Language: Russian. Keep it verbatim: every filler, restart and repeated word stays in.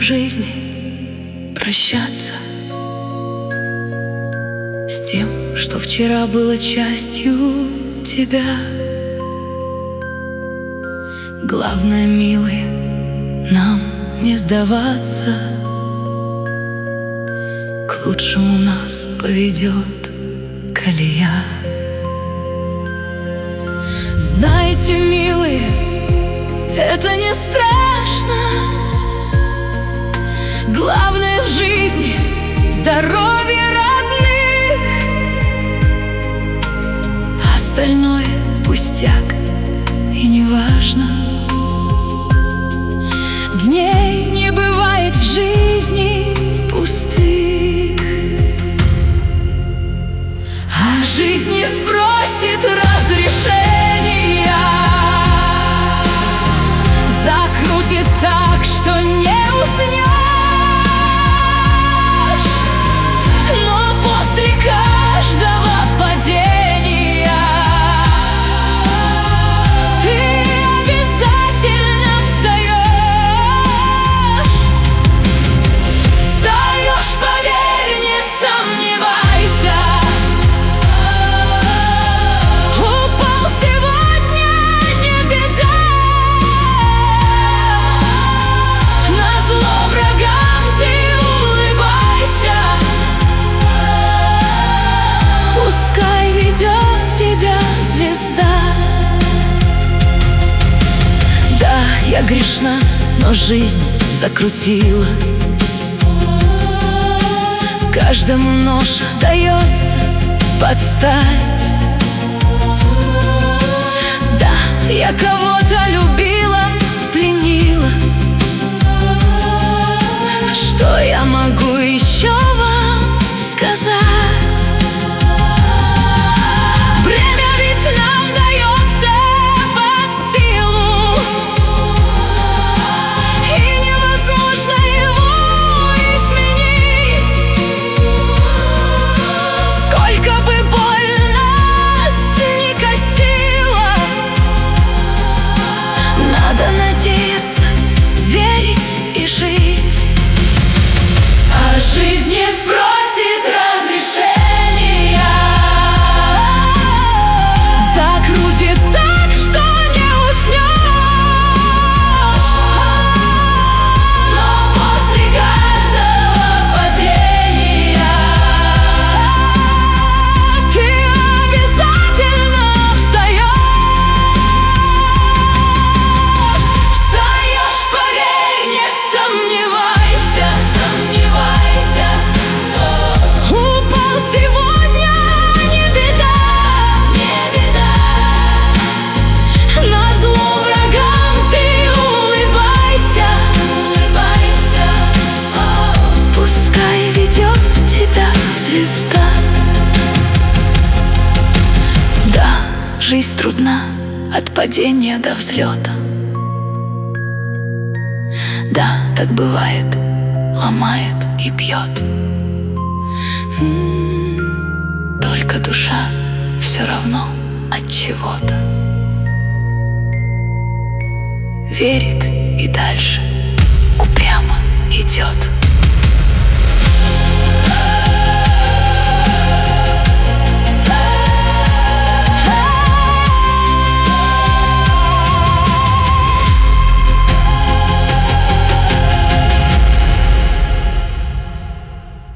жизни прощаться с тем, что вчера было частью тебя. Главное, милый, нам не сдаваться. К лучшему нас поведет колея. Знаете, милые, это не страшно. Главное в жизни — здоровье родных. Остальное пустяк и неважно. Дней не бывает в жизни пустых, а жизнь не спросит разрешения, закрутит так, что не уснешь. Но после каждого падения ты обязательно встаешь. Встаешь, поверь, не сомневайся. Упал сегодня, не беда. Назло врагам ты улыбайся. Пускай ведет тебя звезда. Да, я грешна, но жизнь закрутила. Каждому нож дается под стать. Да, я кого-то любила, пленила. Что я могу еще вам сказать? Время ведь нам дается под силу, и невозможно его изменить. Сколько бы боль нас ни косила, надо надеяться, верить и жить. А жизнь не спросит разрешения, закрутит так, что не уснешь. Но после каждого падения ты обязательно встаешь. Встаешь, поверь, не сомневайся, сомневайся. Упал сегодня, не беда, не беда. Назло врагам ты улыбайся, улыбайся. Пускай ведет тебя звезда. Да, жизнь трудна от падения до взлета. Да, так бывает, ломает и бьет. М, Только душа все равно от чего-то верит и дальше упрямо идет.